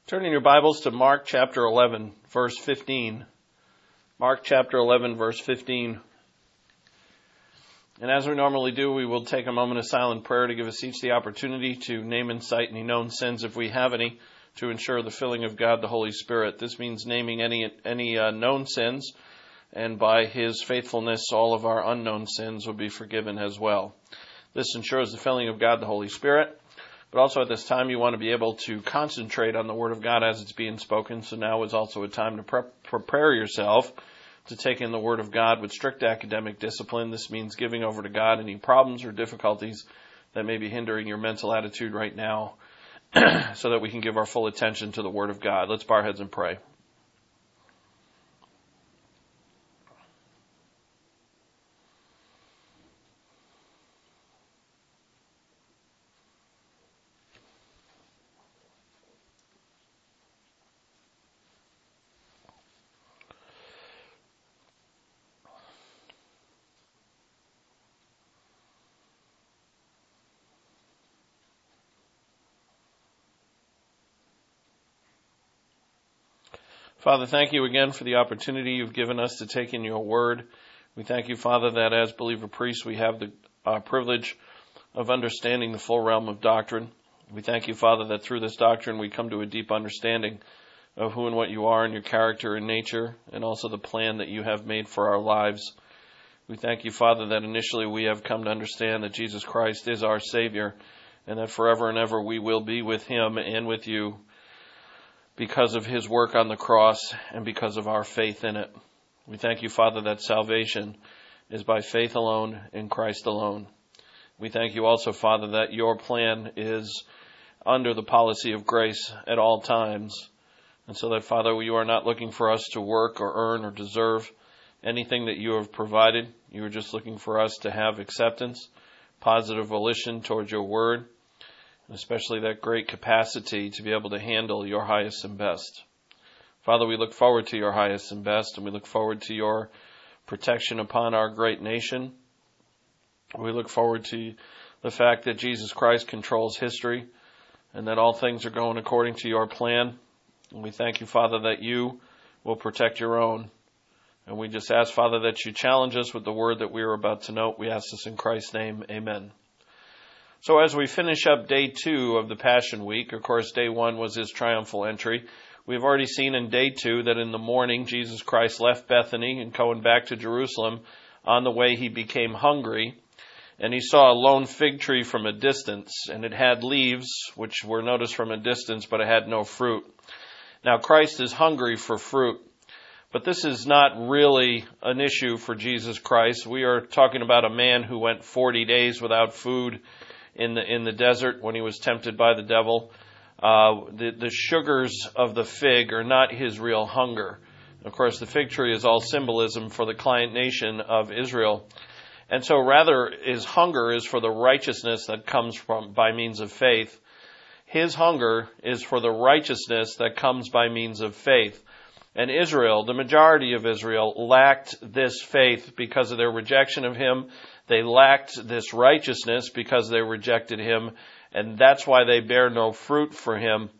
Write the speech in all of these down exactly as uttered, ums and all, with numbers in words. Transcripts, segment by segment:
Turn in your Bibles to Mark chapter eleven, verse fifteen. Mark chapter eleven, verse fifteen. And as we normally do, we will take a moment of silent prayer to give us each the opportunity to name and cite any known sins, if we have any, to ensure the filling of God, the Holy Spirit. This means naming any any uh, known sins, and by His faithfulness, all of our unknown sins will be forgiven as well. This ensures the filling of God, the Holy Spirit. But also at this time, you want to be able to concentrate on the Word of God as it's being spoken. So now is also a time to prep, prepare yourself to take in the Word of God with strict academic discipline. This means giving over to God any problems or difficulties that may be hindering your mental attitude right now so that we can give our full attention to the Word of God. Let's bow our heads and pray. Father, thank you again for the opportunity you've given us to take in your word. We thank you, Father, that as believer priests we have the uh, privilege of understanding the full realm of doctrine. We thank you, Father, that through this doctrine we come to a deep understanding of who and what you are and your character and nature, and also the plan that you have made for our lives. We thank you, Father, that initially we have come to understand that Jesus Christ is our Savior, and that forever and ever we will be with Him and with you, because of His work on the cross and because of our faith in it. We thank you, Father, that salvation is by faith alone in Christ alone. We thank you also, Father, that your plan is under the policy of grace at all times. And so that, Father, you are not looking for us to work or earn or deserve anything that you have provided. You are just looking for us to have acceptance, positive volition towards your word, especially that great capacity to be able to handle your highest and best. Father, we look forward to your highest and best, and we look forward to your protection upon our great nation. We look forward to the fact that Jesus Christ controls history and that all things are going according to your plan. And we thank you, Father, that you will protect your own. And we just ask, Father, that you challenge us with the word that we are about to note. We ask this in Christ's name. Amen. So as we finish up day two of the Passion Week, of course, day one was his triumphal entry. We've already seen in day two that in the morning, Jesus Christ left Bethany and going back to Jerusalem. On the way, he became hungry, and he saw a lone fig tree from a distance, and it had leaves, which were noticed from a distance, but it had no fruit. Now, Christ is hungry for fruit, but this is not really an issue for Jesus Christ. We are talking about a man who went forty days without food in the in the desert when he was tempted by the devil. Uh, the, the sugars of the fig are not his real hunger. Of course, the fig tree is all symbolism for the client nation of Israel. And so rather his hunger is for the righteousness that comes from by means of faith. His hunger is for the righteousness that comes by means of faith. And Israel, the majority of Israel, lacked this faith because of their rejection of him. They lacked this righteousness because they rejected him, and that's why they bear no fruit for him.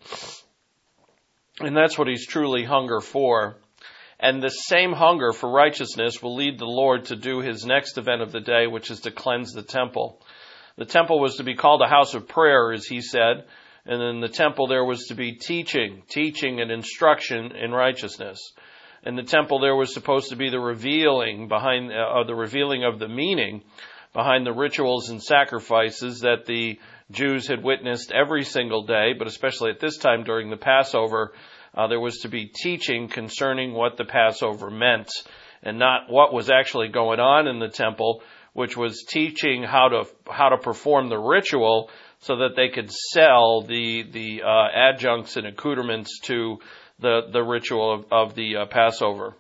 And that's what he's truly hunger for. And the same hunger for righteousness will lead the Lord to do his next event of the day, which is to cleanse the temple. The temple was to be called a house of prayer, as he said, and in the temple there was to be teaching, teaching and instruction in righteousness. In the temple, there was supposed to be the revealing behind, uh, the revealing of the meaning behind the rituals and sacrifices that the Jews had witnessed every single day, but especially at this time during the Passover, uh, there was to be teaching concerning what the Passover meant, and not what was actually going on in the temple, which was teaching how to how to perform the ritual so that they could sell the the uh, adjuncts and accoutrements to the, the ritual of, of the uh, Passover.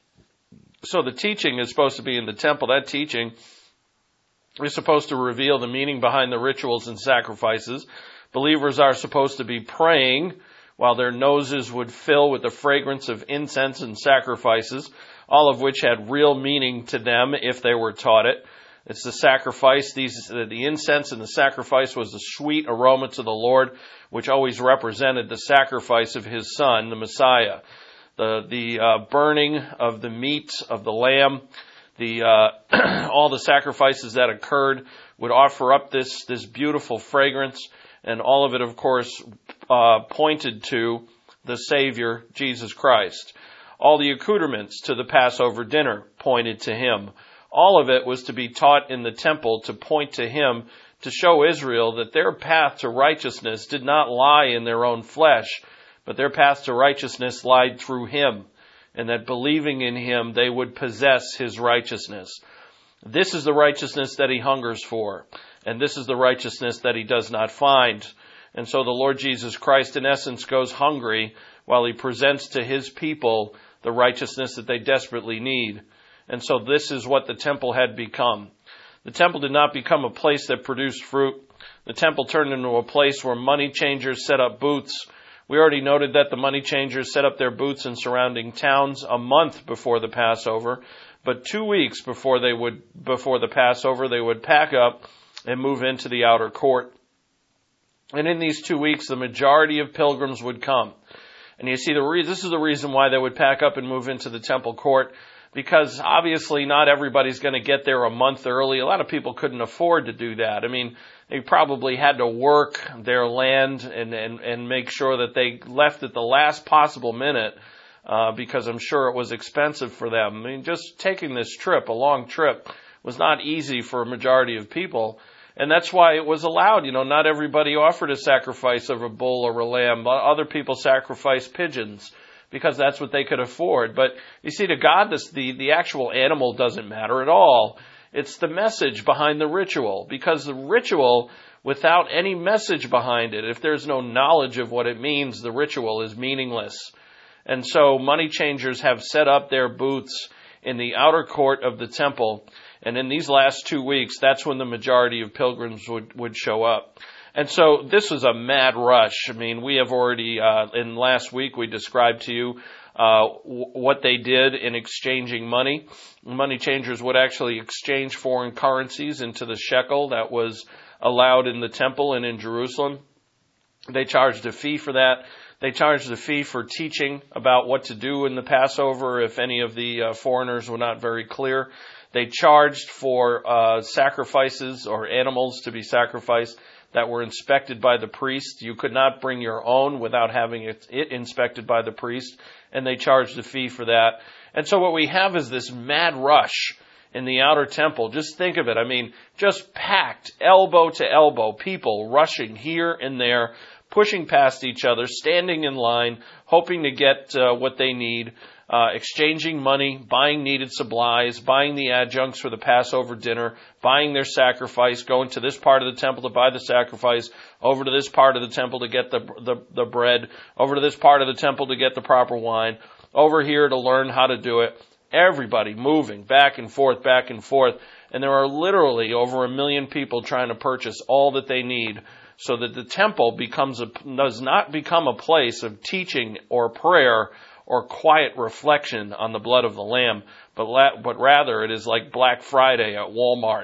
So the teaching is supposed to be in the temple. That teaching is supposed to reveal the meaning behind the rituals and sacrifices. Believers are supposed to be praying while their noses would fill with the fragrance of incense and sacrifices, all of which had real meaning to them if they were taught it. It's the sacrifice. These, the incense and the sacrifice was a sweet aroma to the Lord, which always represented the sacrifice of His Son, the Messiah. The, the uh, burning of the meat of the lamb, the uh, all the sacrifices that occurred would offer up this, this beautiful fragrance, and all of it, of course, uh, pointed to the Savior, Jesus Christ. All the accoutrements to the Passover dinner pointed to Him. All of it was to be taught in the temple to point to Him, to show Israel that their path to righteousness did not lie in their own flesh, but their path to righteousness lied through Him, and that believing in Him, they would possess His righteousness. This is the righteousness that He hungers for, and this is the righteousness that He does not find. And so the Lord Jesus Christ, in essence, goes hungry while He presents to His people the righteousness that they desperately need. And so this is what the temple had become. The temple did not become a place that produced fruit. The temple turned into a place where money changers set up booths. We already noted that the money changers set up their booths in surrounding towns a month before the Passover, but two weeks before they would, before the Passover, they would pack up and move into the outer court. And in these two weeks, the majority of pilgrims would come. And you see, the re- this is the reason why they would pack up and move into the temple court, because obviously not everybody's going to get there a month early. A lot of people couldn't afford to do that. I mean, they probably had to work their land and, and, and make sure that they left at the last possible minute, uh, because I'm sure it was expensive for them. I mean, just taking this trip, a long trip, was not easy for a majority of people. And that's why it was allowed. You know, not everybody offered a sacrifice of a bull or a lamb. Other people sacrificed pigeons, because that's what they could afford. But you see, to God, this, the, the actual animal doesn't matter at all. It's the message behind the ritual, because the ritual, without any message behind it, if there's no knowledge of what it means, the ritual is meaningless. And so money changers have set up their booths in the outer court of the temple. And in these last two weeks, that's when the majority of pilgrims would, would show up. And so this was a mad rush. I mean, we have already, uh, in last week, we described to you uh, w- what they did in exchanging money. Money changers would actually exchange foreign currencies into the shekel that was allowed in the temple and in Jerusalem. They charged a fee for that. They charged a fee for teaching about what to do in the Passover if any of the uh, foreigners were not very clear. They charged for uh, sacrifices or animals to be sacrificed that were inspected by the priest. You could not bring your own without having it, it inspected by the priest, and they charged a fee for that. And so what we have is this mad rush in the outer temple. Just think of it. I mean, just packed, elbow to elbow, people rushing here and there, pushing past each other, standing in line, hoping to get uh, what they need, uh, exchanging money, buying needed supplies, buying the adjuncts for the Passover dinner, buying their sacrifice, going to this part of the temple to buy the sacrifice, over to this part of the temple to get the, the, the bread, over to this part of the temple to get the proper wine, over here to learn how to do it. Everybody moving back and forth, back and forth. And there are literally over a million people trying to purchase all that they need, so that the temple becomes a, does not become a place of teaching or prayer or quiet reflection on the blood of the Lamb, but la, but rather it is like Black Friday at Walmart.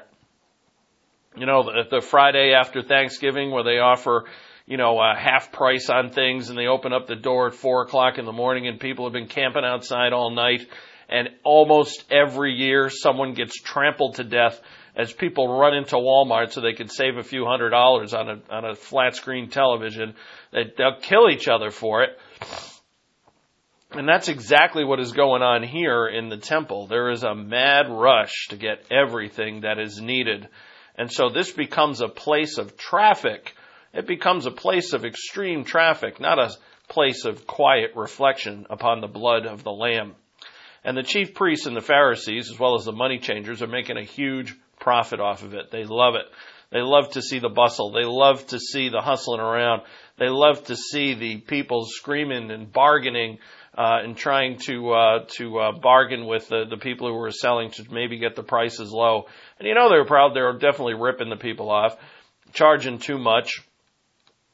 You know, the, the Friday after Thanksgiving where they offer, you know, a half price on things, and they open up the door at four o'clock in the morning, and people have been camping outside all night, and almost every year someone gets trampled to death as people run into Walmart so they can save a few hundred dollars on a on a flat screen television. They, they'll kill each other for it. And that's exactly what is going on here in the temple. There is a mad rush to get everything that is needed. And so this becomes a place of traffic. It becomes a place of extreme traffic, not a place of quiet reflection upon the blood of the Lamb. And the chief priests and the Pharisees, as well as the money changers, are making a huge profit off of it. They love it. They love to see the bustle. They love to see the hustling around. They love to see the people screaming and bargaining uh, and trying to uh, to uh, bargain with the, the people who were selling to maybe get the prices low. And you know they're proud. They're definitely ripping the people off, charging too much.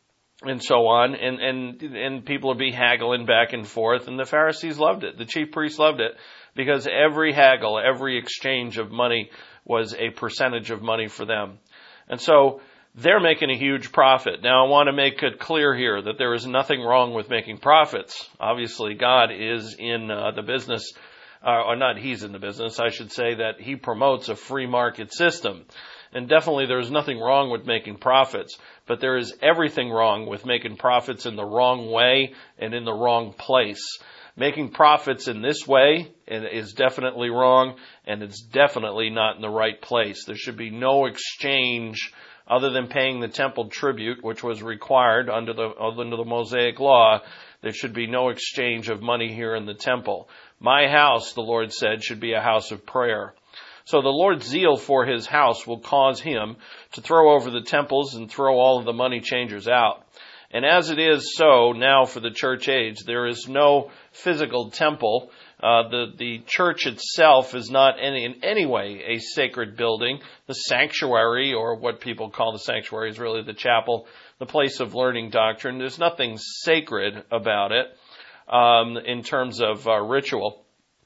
and so on, and, and, and people would be haggling back and forth, and the Pharisees loved it. The chief priests loved it, because every haggle, every exchange of money was a percentage of money for them. And so they're making a huge profit. Now, I want to make it clear here that there is nothing wrong with making profits. Obviously, God is in uh, the business, uh, or not he's in the business, I should say that he promotes a free market system. And definitely there's nothing wrong with making profits, but there is everything wrong with making profits in the wrong way and in the wrong place. Making profits in this way is definitely wrong, and it's definitely not in the right place. There should be no exchange other than paying the temple tribute, which was required under the under the Mosaic law. There should be no exchange of money here in the temple. My house, the Lord said, should be a house of prayer. So the Lord's zeal for his house will cause him to throw over the temples and throw all of the money changers out. And as it is so now for the church age, there is no physical temple. Uh, the, the church itself is not any, in any way a sacred building. The sanctuary, or what people call the sanctuary, is really the chapel, the place of learning doctrine. There's nothing sacred about it um, in terms of uh, ritual.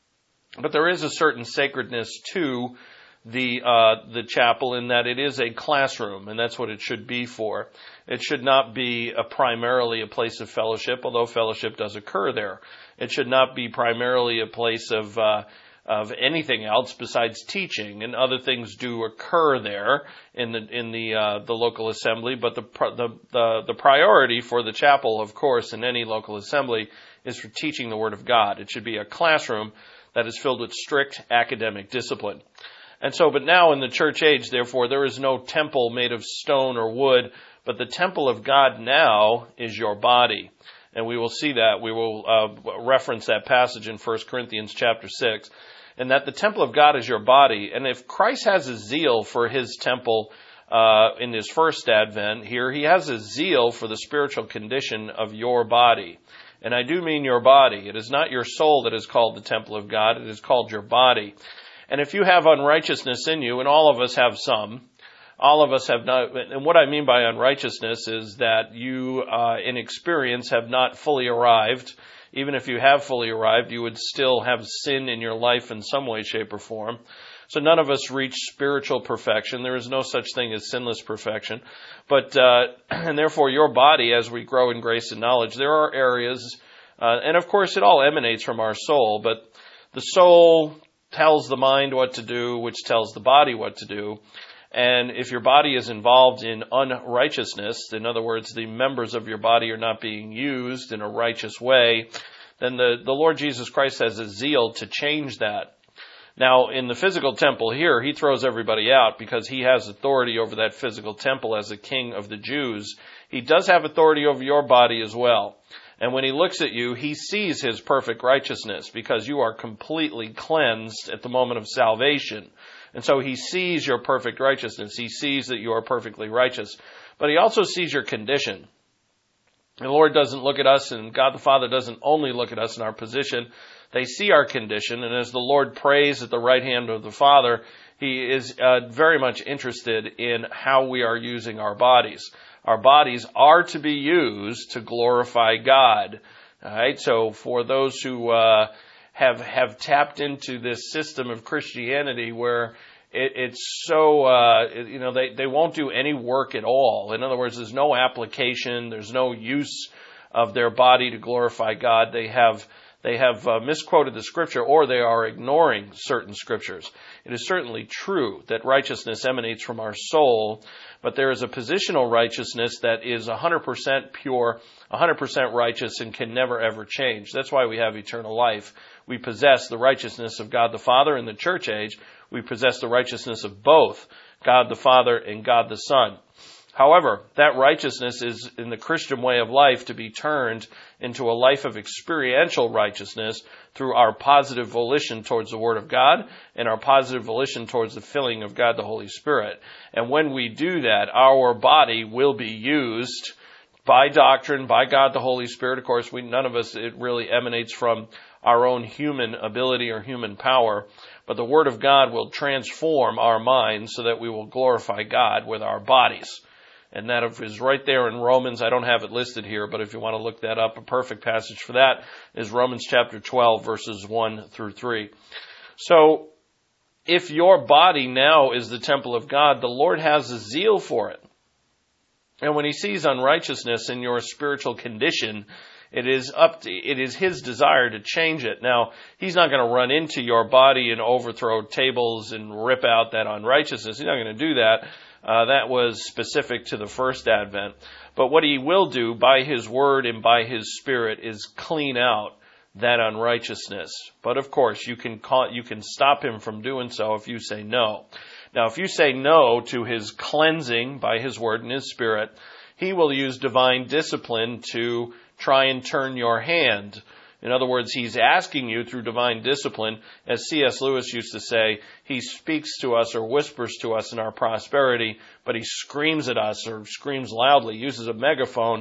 But there is a certain sacredness to the uh, the chapel in that it is a classroom, and that's what it should be for. It should not be a primarily a place of fellowship, although fellowship does occur there. It should not be primarily a place of uh, of anything else besides teaching, and other things do occur there in the in the uh, the local assembly. But the, the the the priority for the chapel, of course, in any local assembly, is for teaching the Word of God. It should be a classroom that is filled with strict academic discipline. And so, but now in the church age, therefore, there is no temple made of stone or wood, but the temple of God now is your body. And we will see that. We will uh, reference that passage in First Corinthians chapter six. And that the temple of God is your body. And if Christ has a zeal for his temple uh, in his first advent here, he has a zeal for the spiritual condition of your body. And I do mean your body. It is not your soul that is called the temple of God. It is called your body. And if you have unrighteousness in you, and all of us have some, all of us have not, and what I mean by unrighteousness is that you, uh, in experience, have not fully arrived. Even if you have fully arrived, you would still have sin in your life in some way, shape, or form. So none of us reach spiritual perfection. There is no such thing as sinless perfection. But, uh, and therefore your body, as we grow in grace and knowledge, there are areas, uh, and of course it all emanates from our soul, but the soul tells the mind what to do, which tells the body what to do. And if your body is involved in unrighteousness, in other words, the members of your body are not being used in a righteous way, then the, the Lord Jesus Christ has a zeal to change that. Now, in the physical temple here, he throws everybody out because he has authority over that physical temple as a king of the Jews. He does have authority over your body as well. And when he looks at you, he sees his perfect righteousness because you are completely cleansed at the moment of salvation. And so he sees your perfect righteousness. He sees that you are perfectly righteous. But he also sees your condition. The Lord doesn't look at us, and God the Father doesn't only look at us in our position. They see our condition, and as the Lord prays at the right hand of the Father, he is uh, very much interested in how we are using our bodies. Our bodies are to be used to glorify God. All right, so for those who uh, have have tapped into this system of Christianity where it, it's so, uh, it, you know, they, they won't do any work at all. In other words, there's no application, there's no use of their body to glorify God. They have They have uh, misquoted the scripture, or they are ignoring certain scriptures. It is certainly true that righteousness emanates from our soul, but there is a positional righteousness that is one hundred percent pure, one hundred percent righteous, and can never ever change. That's why we have eternal life. We possess the righteousness of God the Father. In the church age, we possess the righteousness of both God the Father and God the Son. However, that righteousness is, in the Christian way of life, to be turned into a life of experiential righteousness through our positive volition towards the Word of God and our positive volition towards the filling of God the Holy Spirit. And when we do that, our body will be used by doctrine, by God the Holy Spirit. Of course, we none of us, it really emanates from our own human ability or human power. But the Word of God will transform our minds so that we will glorify God with our bodies. And that is right there in Romans. I don't have it listed here, but if you want to look that up, a perfect passage for that is Romans chapter twelve, verses one through three. So, if your body now is the temple of God, the Lord has a zeal for it. And when he sees unrighteousness in your spiritual condition, it is up to, it is his desire to change it. Now, he's not going to run into your body and overthrow tables and rip out that unrighteousness. He's not going to do that. Uh, that was specific to the first advent. But what he will do by his word and by his spirit is clean out that unrighteousness. But of course, you can call, you can stop him from doing so if you say no. Now, if you say no to his cleansing by his word and his spirit, he will use divine discipline to try and turn your hand. In other words, he's asking you through divine discipline, as C S Lewis used to say, he speaks to us or whispers to us in our prosperity, but he screams at us or screams loudly, uses a megaphone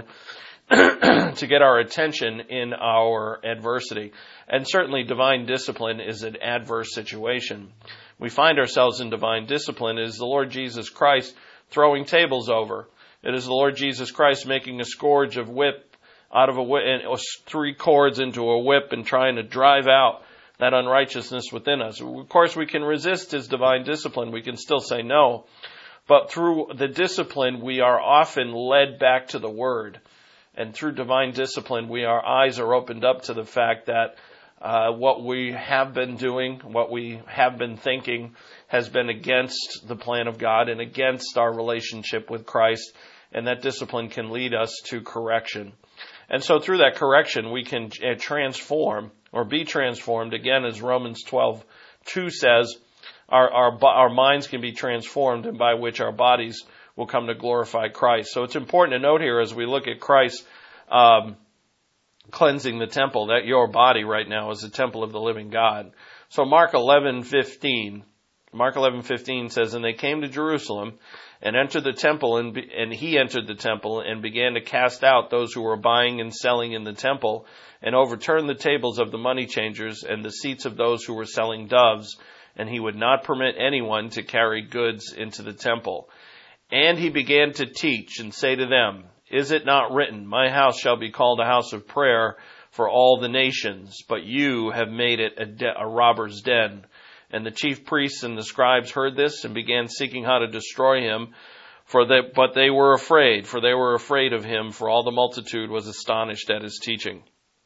to get our attention in our adversity. And certainly divine discipline is an adverse situation. We find ourselves in divine discipline is the Lord Jesus Christ throwing tables over. It is the Lord Jesus Christ making a scourge of whip out of a whip, and three cords into a whip and trying to drive out that unrighteousness within us. Of course, we can resist his divine discipline. We can still say no. But through the discipline, we are often led back to the Word. And through divine discipline, we our eyes are opened up to the fact that uh, what we have been doing, what we have been thinking, has been against the plan of God and against our relationship with Christ. And that discipline can lead us to correction. And so through that correction, we can transform or be transformed. Again, as Romans twelve two says, our, our, our minds can be transformed, and by which our bodies will come to glorify Christ. So it's important to note here as we look at Christ um, cleansing the temple, that your body right now is the temple of the living God. So Mark eleven fifteen, Mark eleven fifteen says, and they came to Jerusalem and entered the temple, and, be, and he entered the temple and began to cast out those who were buying and selling in the temple, and overturned the tables of the money changers and the seats of those who were selling doves, and he would not permit anyone to carry goods into the temple. And he began to teach and say to them, is it not written, my house shall be called a house of prayer for all the nations, but you have made it a, de- a robber's den. And the chief priests and the scribes heard this and began seeking how to destroy him, for they, but they were afraid, for they were afraid of him, for all the multitude was astonished at his teaching.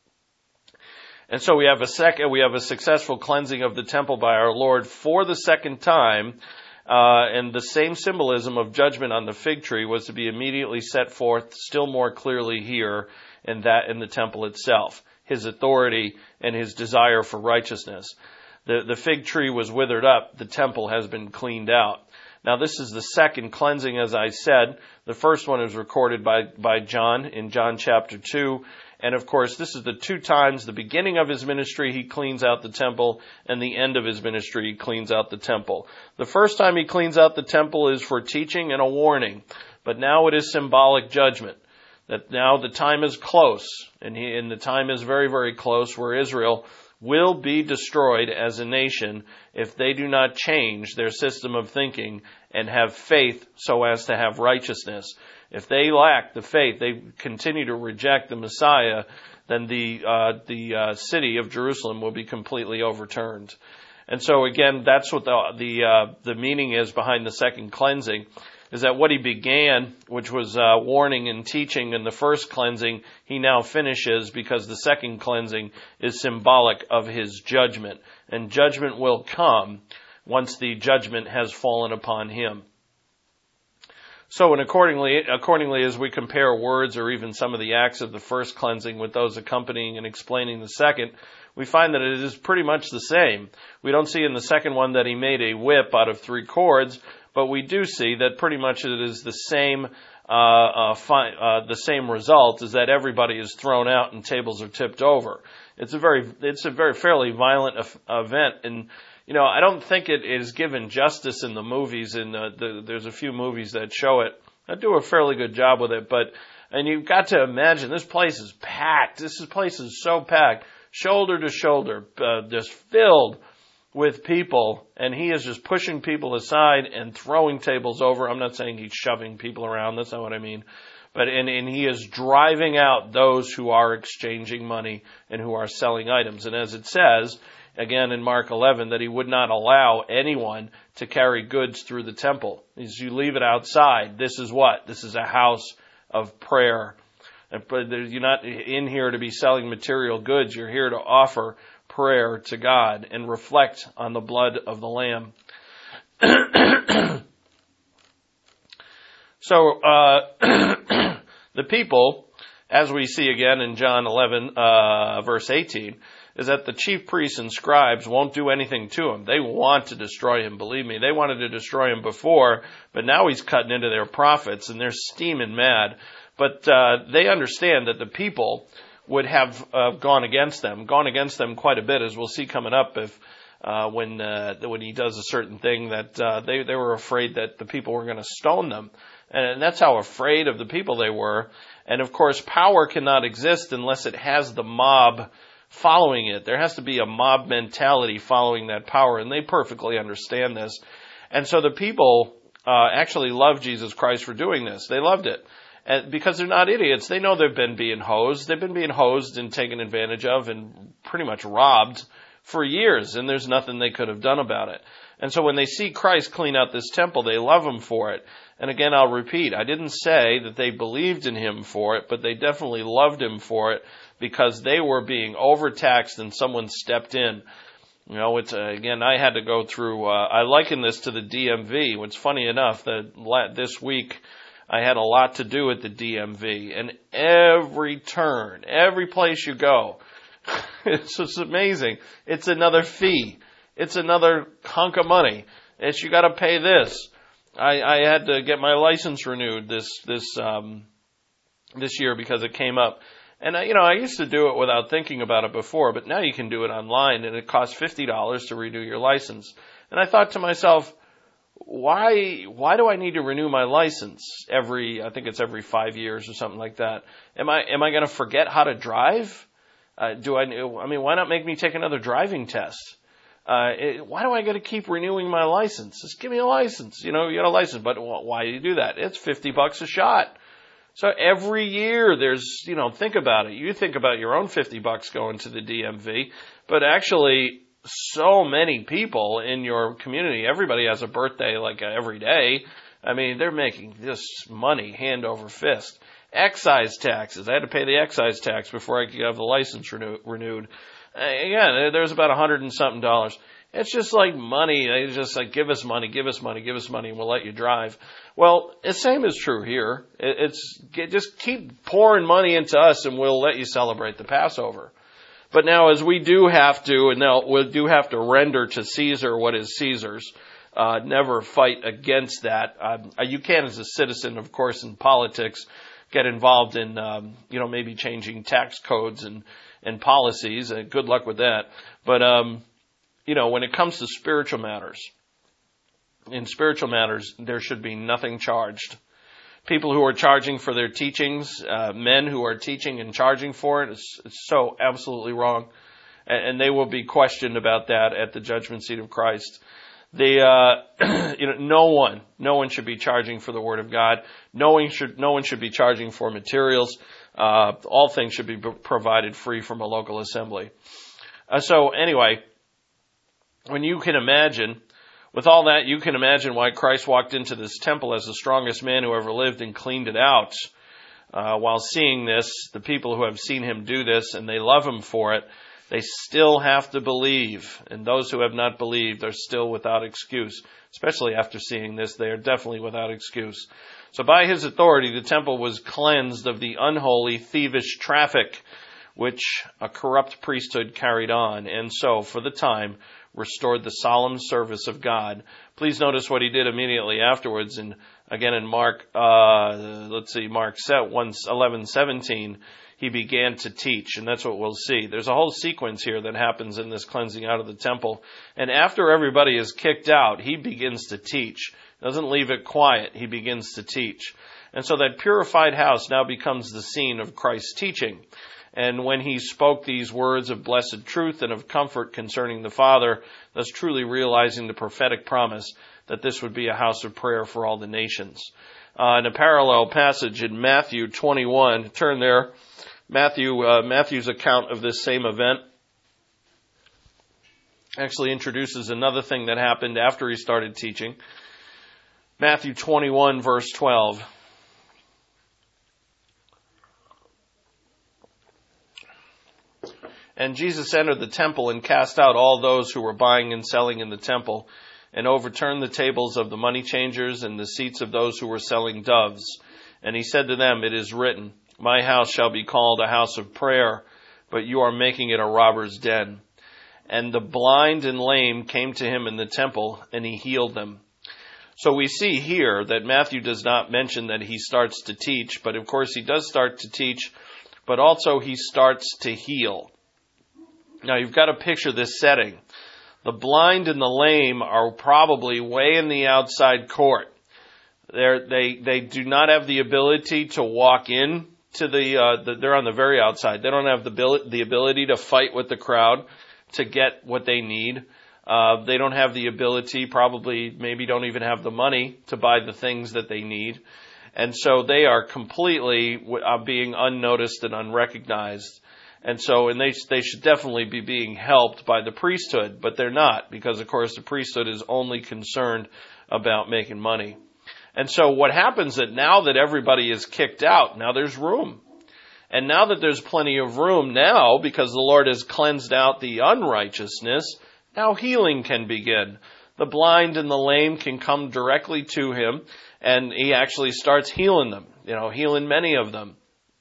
And so we have a second, we have a successful cleansing of the temple by our Lord for the second time, uh, and the same symbolism of judgment on the fig tree was to be immediately set forth still more clearly here, in that in the temple itself, his authority and his desire for righteousness. The, the fig tree was withered up. The temple has been cleaned out. Now, this is the second cleansing, as I said. The first one is recorded by, by John in John chapter two. And, of course, this is the two times, the beginning of his ministry, he cleans out the temple, and the end of his ministry, he cleans out the temple. The first time he cleans out the temple is for teaching and a warning. But now it is symbolic judgment. That now the time is close, and, he, and the time is very, very close, where Israel will be destroyed as a nation if they do not change their system of thinking and have faith so as to have righteousness. If they lack the faith, they continue to reject the Messiah, then the uh, the uh, city of Jerusalem will be completely overturned. And so again, that's what the the uh, the meaning is behind the second cleansing. Is that what he began, which was uh, warning and teaching in the first cleansing, he now finishes, because the second cleansing is symbolic of his judgment. And judgment will come once the judgment has fallen upon him. So, and accordingly, accordingly, as we compare words or even some of the acts of the first cleansing with those accompanying and explaining the second, we find that it is pretty much the same. We don't see in the second one that he made a whip out of three cords, but we do see that pretty much it is the same, uh, uh, fi- uh, the same result, is that everybody is thrown out and tables are tipped over. It's a very, it's a very fairly violent af- event, and you know, I don't think it is given justice in the movies. And the, the, there's a few movies that show it. I do a fairly good job with it, but and you've got to imagine this place is packed. This place is so packed, shoulder to shoulder, uh, just filled with people, and he is just pushing people aside and throwing tables over. I'm not saying he's shoving people around. That's not what I mean. But and, and he is driving out those who are exchanging money and who are selling items. And as it says, again in Mark eleven, that he would not allow anyone to carry goods through the temple. As you leave it outside, this is what? This is a house of prayer. But you're not in here to be selling material goods. You're here to offer prayer to God and reflect on the blood of the Lamb. So, uh, the people, as we see again in John eleven, uh, verse eighteen, is that the chief priests and scribes won't do anything to him. They want to destroy him. Believe me, they wanted to destroy him before, but now he's cutting into their profits and they're steaming mad. But, uh, they understand that the people would have, uh, gone against them, gone against them quite a bit, as we'll see coming up if, uh, when, uh, when he does a certain thing that, uh, they, they were afraid that the people were going to stone them. And that's how afraid of the people they were. And of course, power cannot exist unless it has the mob following it. There has to be a mob mentality following that power, and they perfectly understand this. And so the people uh, actually love Jesus Christ for doing this. They loved it. And because they're not idiots. They know they've been being hosed. They've been being hosed and taken advantage of and pretty much robbed for years, and there's nothing they could have done about it. And so when they see Christ clean out this temple, they love him for it. And again, I'll repeat, I didn't say that they believed in him for it, but they definitely loved him for it because they were being overtaxed and someone stepped in. You know, it's, uh, again, I had to go through, uh, I liken this to the D M V. It's funny enough that la- this week I had a lot to do at the D M V, and every turn, every place you go, it's just amazing. It's another fee. It's another hunk of money. It's, you gotta pay this. I, I had to get my license renewed this, this, um, this year because it came up. And I, you know, I used to do it without thinking about it before, but now you can do it online and it costs fifty dollars to renew your license. And I thought to myself, why, why do I need to renew my license every, I think it's every five years or something like that? Am I, am I going to forget how to drive? Uh, do I, I mean, why not make me take another driving test? Uh, it, why do I got to keep renewing my license? Just give me a license. You know, you got a license, but why do you do that? It's fifty bucks a shot. So every year there's, you know, think about it. You think about your own fifty bucks going to the D M V, but actually so many people in your community, everybody has a birthday like every day. I mean, they're making this money hand over fist. Excise taxes. I had to pay the excise tax before I could have the license renew, renewed. Uh, again, there's about a hundred and something dollars. It's just like money. They just like, give us money, give us money, give us money, and we'll let you drive. Well, the same is true here. It's, just keep pouring money into us and we'll let you celebrate the Passover. But now as we do have to, and now we do have to render to Caesar what is Caesar's, uh, never fight against that. Um, you can, as a citizen, of course, in politics, get involved in, um, you know, maybe changing tax codes and, and policies. Uh, good luck with that. But, um, you know, when it comes to spiritual matters, in spiritual matters, there should be nothing charged. People who are charging for their teachings, uh, men who are teaching and charging for it, it's, it's so absolutely wrong. And, and they will be questioned about that at the judgment seat of Christ. The, uh, you know, no one, no one should be charging for the Word of God. No one should, no one should be charging for materials. Uh, all things should be provided free from a local assembly. Uh, so anyway, when you can imagine, with all that, you can imagine why Christ walked into this temple as the strongest man who ever lived and cleaned it out. Uh, while seeing this, the people who have seen him do this and they love him for it, they still have to believe. And those who have not believed are still without excuse. Especially after seeing this, they are definitely without excuse. So by his authority, the temple was cleansed of the unholy, thievish traffic which a corrupt priesthood carried on, and so, for the time, restored the solemn service of God. Please notice what he did immediately afterwards. And again in Mark, uh, let's see, Mark eleven seventeen, he began to teach, and that's what we'll see. There's a whole sequence here that happens in this cleansing out of the temple. And after everybody is kicked out, he begins to teach. Doesn't leave it quiet. He begins to teach. And so that purified house now becomes the scene of Christ's teaching. And when he spoke these words of blessed truth and of comfort concerning the Father, thus truly realizing the prophetic promise that this would be a house of prayer for all the nations. Uh, in a parallel passage in Matthew twenty-one, turn there, Matthew, uh, Matthew's account of this same event actually introduces another thing that happened after he started teaching. Matthew twenty-one, verse twelve. And Jesus entered the temple and cast out all those who were buying and selling in the temple, and overturned the tables of the money changers and the seats of those who were selling doves. And he said to them, it is written, my house shall be called a house of prayer, but you are making it a robber's den. And the blind and lame came to him in the temple, and he healed them. So we see here that Matthew does not mention that he starts to teach, but of course he does start to teach, but also he starts to heal. Now you've got to picture this setting. The blind and the lame are probably way in the outside court. They're, they they do not have the ability to walk in to the, uh, the they're on the very outside. They don't have the the ability to fight with the crowd to get what they need. Uh, they don't have the ability, probably maybe don't even have the money to buy the things that they need. And so they are completely uh, being unnoticed and unrecognized. And so, and they they should definitely be being helped by the priesthood, but they're not, because of course the priesthood is only concerned about making money. And so what happens that now that everybody is kicked out, now there's room. And now that there's plenty of room now, because the Lord has cleansed out the unrighteousness, now healing can begin. The blind and the lame can come directly to him, and he actually starts healing them, you know, healing many of them.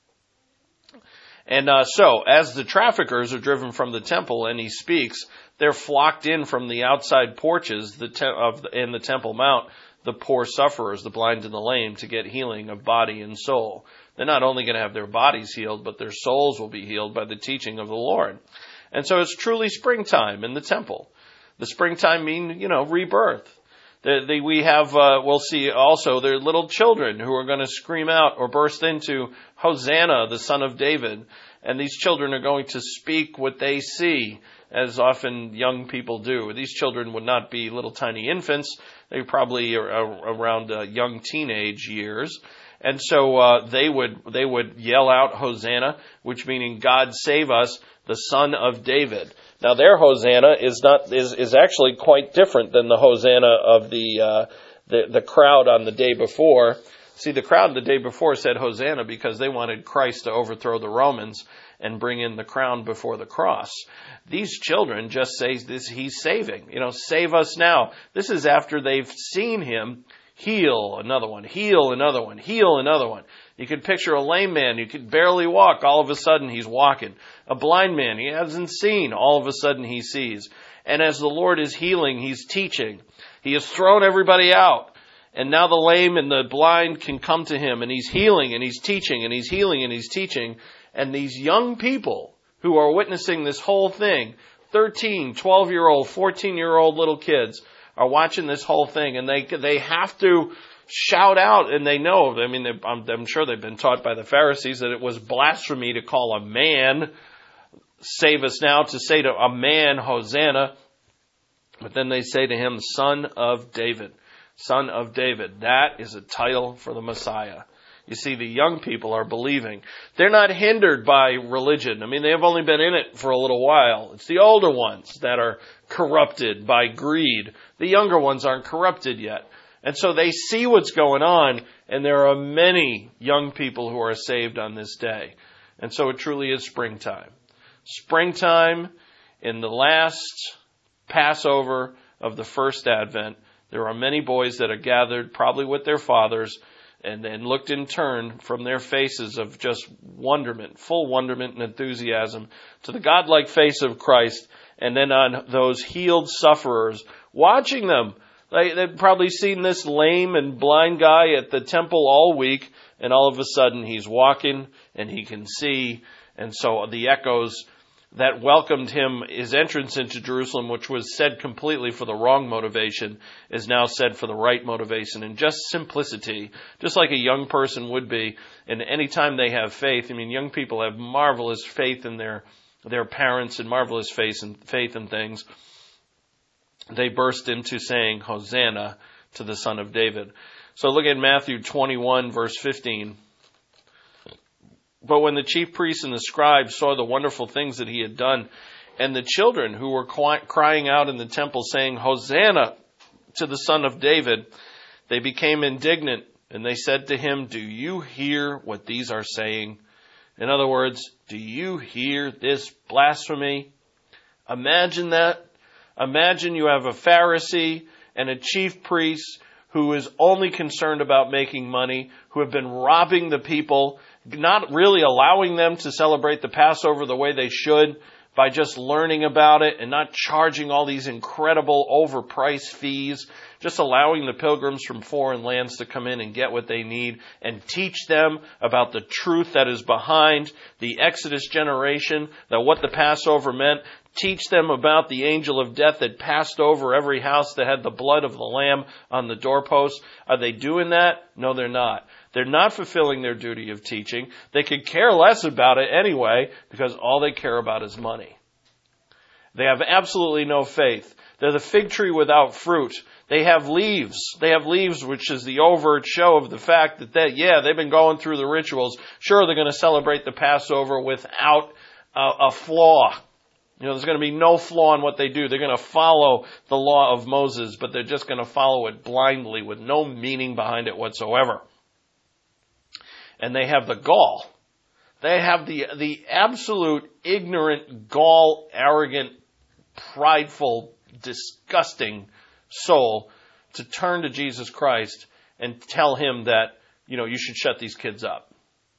And uh, so, as the traffickers are driven from the temple and he speaks, they're flocked in from the outside porches the te- of the, in the Temple Mount, the poor sufferers, the blind and the lame, to get healing of body and soul. They're not only going to have their bodies healed, but their souls will be healed by the teaching of the Lord. And so it's truly springtime in the temple. The springtime mean, you know, rebirth. The, the, we have, uh, we'll see also, there are little children who are going to scream out or burst into Hosanna, the Son of David. And these children are going to speak what they see, as often young people do. These children would not be little tiny infants. They probably are around uh, young teenage years. And so uh, they would they would yell out Hosanna, which meaning God save us, the Son of David. Now their Hosanna is not is, is actually quite different than the Hosanna of the, uh, the the crowd on the day before. See, the crowd the day before said Hosanna because they wanted Christ to overthrow the Romans and bring in the crown before the cross. These children just say this, he's saving. You know, save us now. This is after they've seen him heal another one, heal another one, heal another one. You could picture a lame man who could barely walk. All of a sudden he's walking. A blind man, he hasn't seen. All of a sudden he sees. And as the Lord is healing, he's teaching. He has thrown everybody out. And now the lame and the blind can come to him, and he's healing and he's teaching and he's healing and he's teaching. And these young people who are witnessing this whole thing, thirteen, twelve-year-old, fourteen-year-old little kids, are watching this whole thing, and they they have to shout out, and they know, I mean, I'm, I'm sure they've been taught by the Pharisees that it was blasphemy to call a man, save us now, to say to a man, Hosanna. But then they say to him, Son of David. Son of David. That is a title for the Messiah. You see, the young people are believing. They're not hindered by religion. I mean, they've only been in it for a little while. It's the older ones that are corrupted by greed. The younger ones aren't corrupted yet. And so they see what's going on, and there are many young people who are saved on this day. And so it truly is springtime. Springtime in the last Passover of the first Advent. There are many boys that are gathered, probably with their fathers, and then looked in turn from their faces of just wonderment, full wonderment and enthusiasm, to the godlike face of Christ, and then on those healed sufferers, watching them. They, they've probably seen this lame and blind guy at the temple all week, and all of a sudden he's walking and he can see, and so the echoes that welcomed him, his entrance into Jerusalem, which was said completely for the wrong motivation, is now said for the right motivation. And just simplicity, just like a young person would be, and any time they have faith, I mean, young people have marvelous faith in their their parents and marvelous faith in, faith in things. They burst into saying, Hosanna to the Son of David. So look at Matthew twenty-one, verse fifteen. But when the chief priests and the scribes saw the wonderful things that he had done, and the children who were crying out in the temple saying, Hosanna to the Son of David, they became indignant, and they said to him, do you hear what these are saying? In other words, do you hear this blasphemy? Imagine that. Imagine you have a Pharisee and a chief priest who is only concerned about making money, who have been robbing the people, not really allowing them to celebrate the Passover the way they should by just learning about it and not charging all these incredible overpriced fees, just allowing the pilgrims from foreign lands to come in and get what they need and teach them about the truth that is behind the Exodus generation, that what the Passover meant. Teach them about the angel of death that passed over every house that had the blood of the lamb on the doorposts. Are they doing that? No, they're not. They're not fulfilling their duty of teaching. They could care less about it anyway because all they care about is money. They have absolutely no faith. They're the fig tree without fruit. They have leaves. They have leaves, which is the overt show of the fact that, they, yeah, they've been going through the rituals. Sure, they're going to celebrate the Passover without a, a flaw. You know, there's going to be no flaw in what they do. They're going to follow the law of Moses, but they're just going to follow it blindly with no meaning behind it whatsoever. And they have the gall. They have the, the absolute ignorant, gall, arrogant, prideful, disgusting soul to turn to Jesus Christ and tell him that, you know, you should shut these kids up.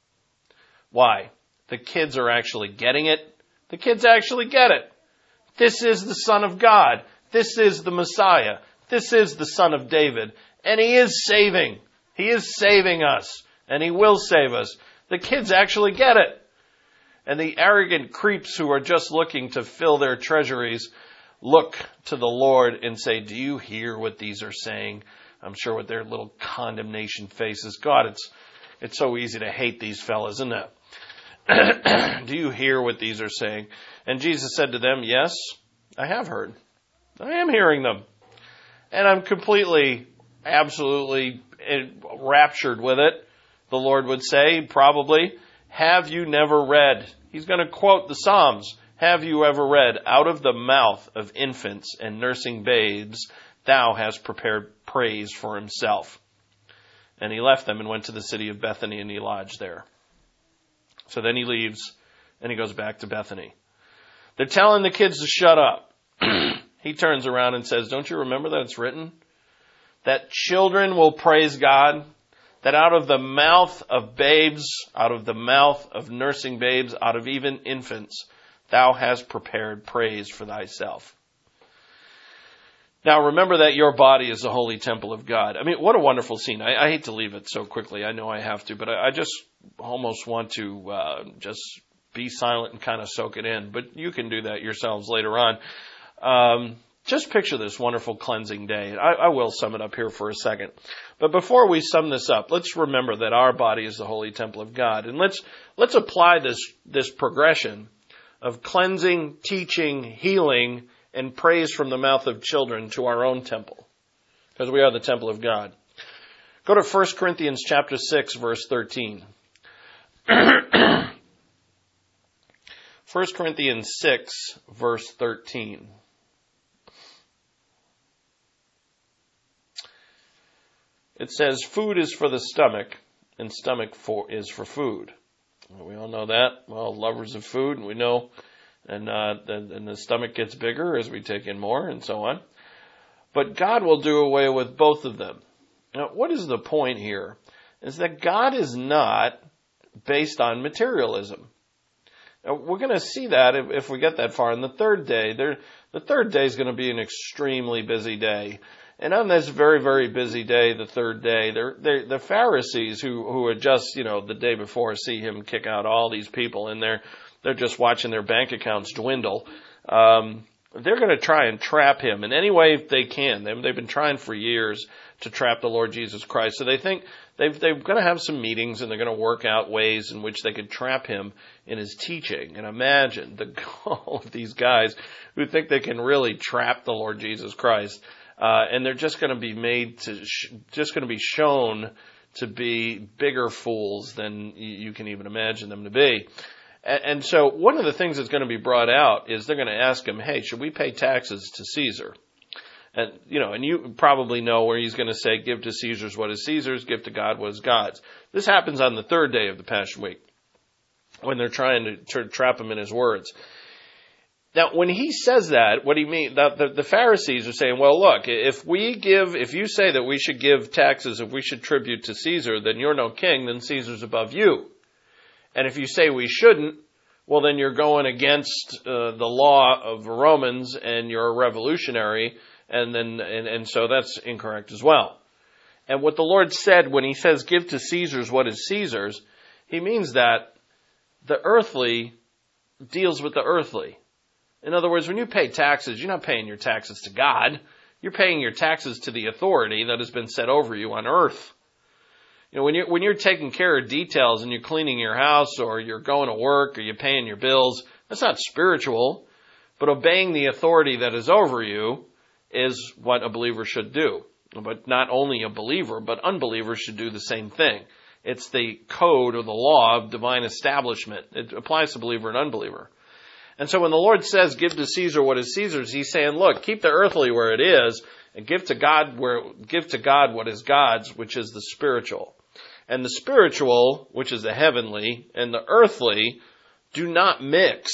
Why? The kids are actually getting it. The kids actually get it. This is the Son of God. This is the Messiah. This is the Son of David. And he is saving. He is saving us. And he will save us. The kids actually get it. And the arrogant creeps who are just looking to fill their treasuries look to the Lord and say, do you hear what these are saying? I'm sure with their little condemnation faces. God, it's it's so easy to hate these fellas, isn't it? Do you hear what these are saying? And Jesus said to them, yes, I have heard. I am hearing them. And I'm completely, absolutely raptured with it. The Lord would say, probably, have you never read? He's going to quote the Psalms. Have you ever read, out of the mouth of infants and nursing babes, thou hast prepared praise for himself. And he left them and went to the city of Bethany and he lodged there. So then he leaves and he goes back to Bethany. They're telling the kids to shut up. He turns around and says, don't you remember that it's written? That children will praise God, that out of the mouth of babes, out of the mouth of nursing babes, out of even infants, thou hast prepared praise for thyself. Now remember that your body is the holy temple of God. I mean, what a wonderful scene. I, I hate to leave it so quickly. I know I have to, but I, I just almost want to uh, just be silent and kind of soak it in. But you can do that yourselves later on. Um, just picture this wonderful cleansing day. I, I will sum it up here for a second. But before we sum this up, let's remember that our body is the holy temple of God. And let's let's apply this this progression of cleansing, teaching, healing, and praise from the mouth of children to our own temple, because we are the temple of God. Go to First Corinthians chapter six, verse thirteen. First Corinthians six, verse thirteen. It says, food is for the stomach, and stomach for, is for food. Well, we all know that. Well, lovers of food, and we know, and, uh, the, and the stomach gets bigger as we take in more, and so on. But God will do away with both of them. Now, what is the point here? Is that God is not based on materialism. Now, we're going to see that if, if we get that far. In the third day, there, the third day is going to be an extremely busy day. And on this very, very busy day, the third day, they're, they're, the Pharisees who, who had just, you know, the day before see him kick out all these people, and they're, they're just watching their bank accounts dwindle. Um, they're going to try and trap him in any way they can. They've, they've been trying for years to trap the Lord Jesus Christ. So they think they've, they're going to have some meetings and they're going to work out ways in which they could trap him in his teaching. And imagine the goal of these guys who think they can really trap the Lord Jesus Christ. Uh, and they're just going to be made to, sh- just going to be shown to be bigger fools than you can even imagine them to be. And, and so one of the things that's going to be brought out is they're going to ask him, hey, should we pay taxes to Caesar? And, you know, and you probably know where he's going to say, give to Caesar's what is Caesar's, give to God what is God's. This happens on the third day of the Passion Week when they're trying to, to trap him in his words. Now, when he says that, what do you mean? The, the, the Pharisees are saying, well, look, if we give, if you say that we should give taxes, if we should tribute to Caesar, then you're no king, then Caesar's above you. And if you say we shouldn't, well, then you're going against uh, the law of the Romans and you're a revolutionary, and then and, and so that's incorrect as well. And what the Lord said when he says give to Caesar's what is Caesar's, he means that the earthly deals with the earthly. In other words, when you pay taxes, you're not paying your taxes to God. You're paying your taxes to the authority that has been set over you on earth. You know, when you're, when you're taking care of details and you're cleaning your house or you're going to work or you're paying your bills, that's not spiritual. But obeying the authority that is over you is what a believer should do. But not only a believer, but unbelievers should do the same thing. It's the code or the law of divine establishment. It applies to believer and unbeliever. And so when the Lord says, give to Caesar what is Caesar's, he's saying, look, keep the earthly where it is and give to God where, give to God what is God's, which is the spiritual. And the spiritual, which is the heavenly, and the earthly do not mix.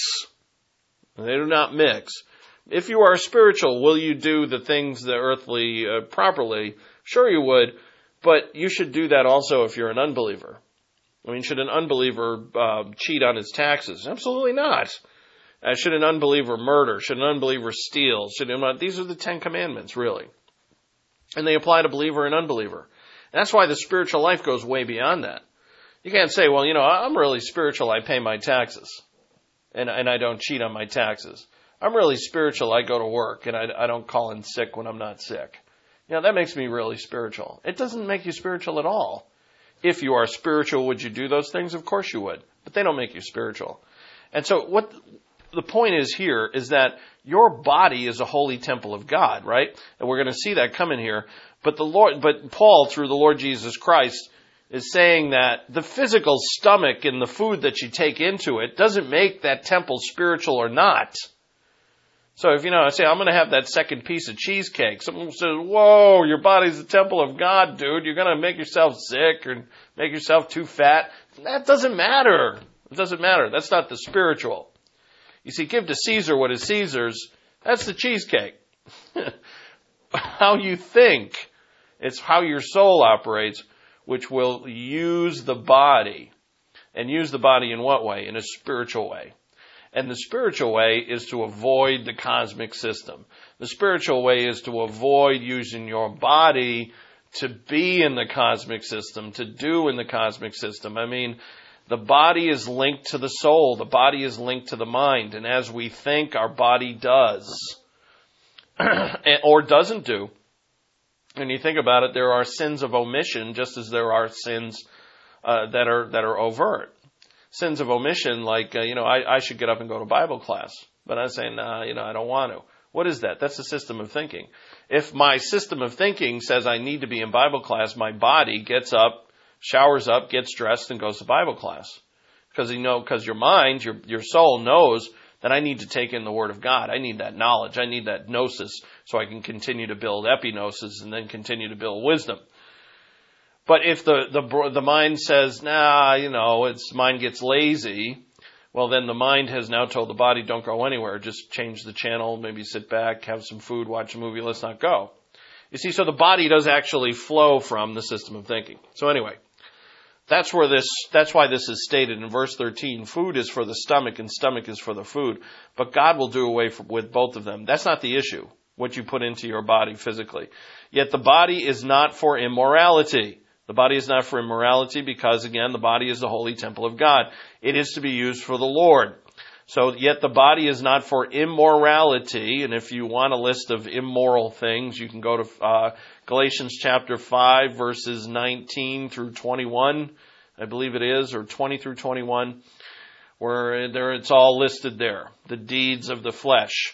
They do not mix. If you are spiritual, will you do the things the earthly uh, properly? Sure you would, but you should do that also if you're an unbeliever. I mean, should an unbeliever uh, cheat on his taxes? Absolutely not. Uh, should an unbeliever murder? Should an unbeliever steal? Should an, these are the Ten Commandments, really. And they apply to believer and unbeliever. And that's why the spiritual life goes way beyond that. You can't say, well, you know, I'm really spiritual, I pay my taxes. And, and I don't cheat on my taxes. I'm really spiritual, I go to work, and I, I don't call in sick when I'm not sick. You know, that makes me really spiritual. It doesn't make you spiritual at all. If you are spiritual, would you do those things? Of course you would. But they don't make you spiritual. And so what the point is here is that your body is a holy temple of God, right? And we're going to see that coming here. But the Lord, but Paul, through the Lord Jesus Christ, is saying that the physical stomach and the food that you take into it doesn't make that temple spiritual or not. So if, you know, I say, I'm going to have that second piece of cheesecake. Someone says, whoa, your body's the temple of God, dude. You're going to make yourself sick or make yourself too fat. That doesn't matter. It doesn't matter. That's not the spiritual. You see, give to Caesar what is Caesar's. That's the cheesecake. How you think. It's how your soul operates, which will use the body. And use the body in what way? In a spiritual way. And the spiritual way is to avoid the cosmic system. The spiritual way is to avoid using your body to be in the cosmic system, to do in the cosmic system. I mean, the body is linked to the soul. The body is linked to the mind. And as we think, our body does. Or doesn't do. When you think about it, there are sins of omission just as there are sins uh, that are that are overt. Sins of omission, like, uh, you know, I, I should get up and go to Bible class. But I'm saying, nah, you know, I don't want to. What is that? That's a system of thinking. If my system of thinking says I need to be in Bible class, my body gets up, showers up, gets dressed, and goes to Bible class. Because you know, because your mind, your your soul knows that I need to take in the Word of God. I need that knowledge. I need that gnosis so I can continue to build epignosis and then continue to build wisdom. But if the, the the mind says, nah, you know, its mind gets lazy, well, then the mind has now told the body, don't go anywhere. Just change the channel, maybe sit back, have some food, watch a movie, let's not go. You see, so the body does actually flow from the system of thinking. So anyway, that's where this, that's why this is stated in verse thirteen. Food is for the stomach and stomach is for the food. But God will do away with both of them. That's not the issue, what you put into your body physically. Yet the body is not for immorality. The body is not for immorality because, again, the body is the holy temple of God. It is to be used for the Lord. So yet the body is not for immorality. And if you want a list of immoral things, you can go to uh, Galatians chapter five, verses nineteen through twenty-one, I believe it is, or twenty through twenty-one, where there it's all listed there. The deeds of the flesh.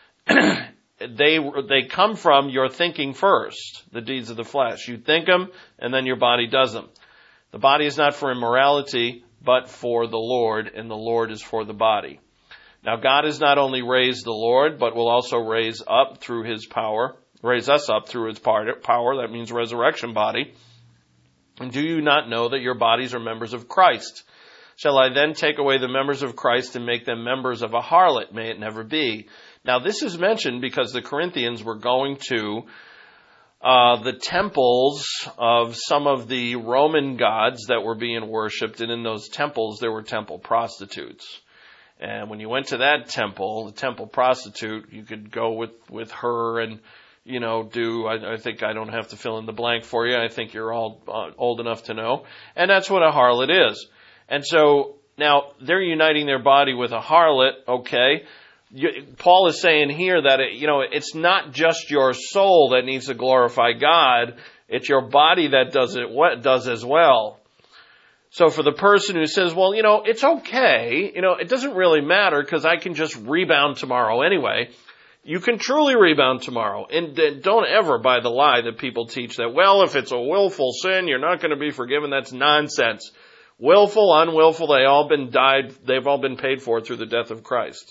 They they come from your thinking first, the deeds of the flesh. You think them, and then your body does them. The body is not for immorality, but for the Lord, and the Lord is for the body. Now, God has not only raised the Lord, but will also raise up through His power, raise us up through His power. That means resurrection body. And do you not know that your bodies are members of Christ? Shall I then take away the members of Christ and make them members of a harlot? May it never be. Now, this is mentioned because the Corinthians were going to uh, the temples of some of the Roman gods that were being worshipped, and in those temples there were temple prostitutes. And when you went to that temple, the temple prostitute, you could go with, with her and, you know, do, I, I think I don't have to fill in the blank for you. I think you're all uh, old enough to know. And that's what a harlot is. And so now they're uniting their body with a harlot, okay? You, Paul is saying here that, it, you know, it's not just your soul that needs to glorify God. It's your body that does it, what does as well. So for the person who says, well, you know, it's okay, you know, it doesn't really matter because I can just rebound tomorrow anyway. You can truly rebound tomorrow. And don't ever buy the lie that people teach that, well, if it's a willful sin, you're not going to be forgiven. That's nonsense. Willful, unwillful, they all been died, they've all been paid for through the death of Christ.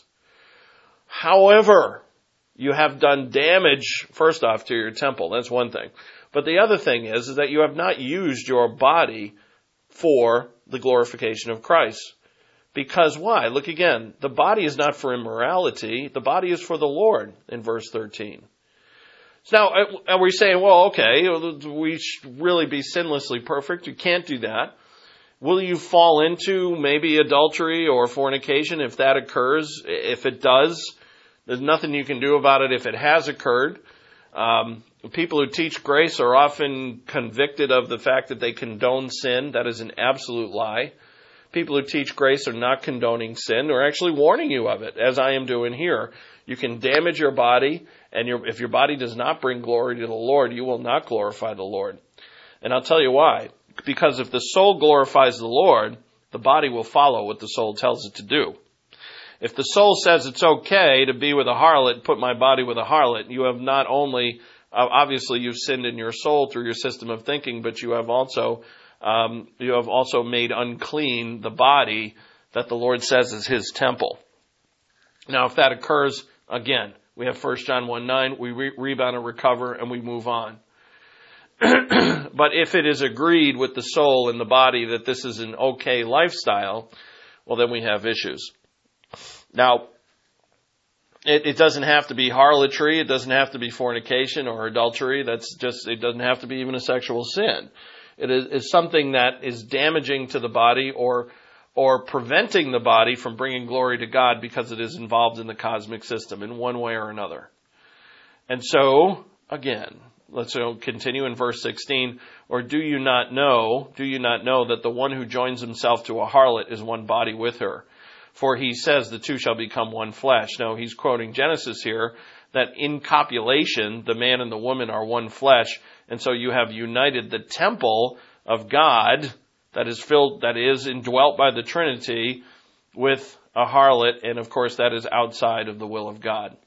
However, you have done damage, first off, to your temple. That's one thing. But the other thing is, is that you have not used your body for the glorification of Christ. Because why? Look again. The body is not for immorality. The body is for the Lord in verse thirteen. So now, are we saying, well, okay, we should really be sinlessly perfect? You can't do that. Will you fall into maybe adultery or fornication if that occurs? If it does, there's nothing you can do about it if it has occurred. Um, people who teach grace are often convicted of the fact that they condone sin. That is an absolute lie. People who teach grace are not condoning sin. They're actually warning you of it, as I am doing here. You can damage your body, and your, if your body does not bring glory to the Lord, you will not glorify the Lord. And I'll tell you why. Because if the soul glorifies the Lord, the body will follow what the soul tells it to do. If the soul says it's okay to be with a harlot, put my body with a harlot, you have not only, uh, obviously you've sinned in your soul through your system of thinking, but you have also, um, you have also made unclean the body that the Lord says is His temple. Now, if that occurs, again, we have First John one nine, we re- rebound and recover, and we move on. But if it is agreed with the soul and the body that this is an okay lifestyle, well, then we have issues. Now, it, it doesn't have to be harlotry. It doesn't have to be fornication or adultery. That's just, it doesn't have to be even a sexual sin. It is, is something that is damaging to the body or, or preventing the body from bringing glory to God because it is involved in the cosmic system in one way or another. And so, again, let's continue in verse sixteen. Or do you not know, do you not know that the one who joins himself to a harlot is one body with her? For he says the two shall become one flesh. Now he's quoting Genesis here, that in copulation, the man and the woman are one flesh. And so you have united the temple of God that is filled, that is indwelt by the Trinity with a harlot. And of course that is outside of the will of God.